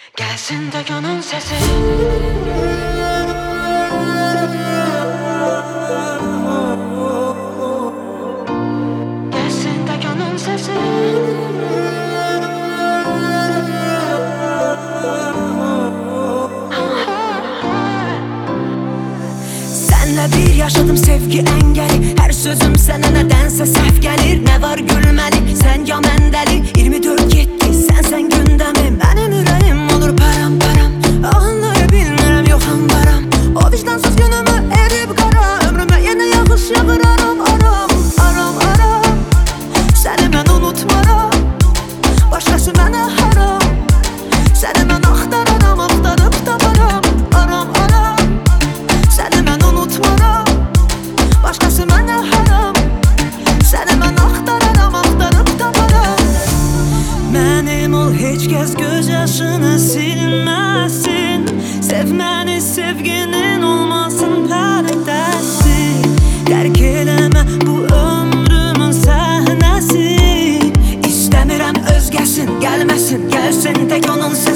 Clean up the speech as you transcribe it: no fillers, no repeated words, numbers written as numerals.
Gelsin de gönül sesi. Gelsin de gönül sesi. Senle bir yaşadım sevgi engeli. Her sözüm sana nedense səhv gelir. Ne var gülmeli sen ya mən dəli. 24 gitti sen gündemim. Benim yüreğim olur param. Anları bilmirəm yoxam varam. O vicdansız günümü erib qara. Ömrümə yeni yağış yağır aram. Səni mən unutmaram. Başqası mənə haram. Səni mən axtararam, axtarıb taparam. Aram səni mən unutmaram. Başqası mənə haram. Səni mən axtararam, axtarıb taparam. Mənim ol, heç kəs göz yaşını silməsin. Sevməni sevginin olmasın pərdəsi. Dərk eləmə bu ömrümün səhnəsi. İstəmirəm özgəsin, gəlməsin, gəlsin tək onun səsi.